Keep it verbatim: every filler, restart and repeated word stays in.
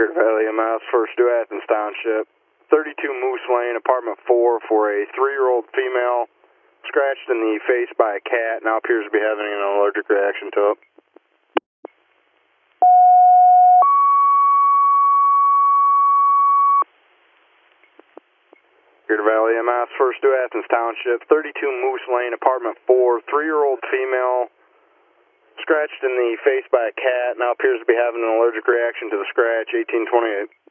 Greater Valley M S, First New Athens Township, thirty-two Moose Lane, apartment four, for a three-year-old female scratched in the face by a cat, now appears to be having an allergic reaction to it. Greater Valley M S, First New Athens Township, thirty-two Moose Lane, apartment four, three-year-old female scratched in the face by a cat, now appears to be having an allergic reaction to the scratch, eighteen twenty-eight.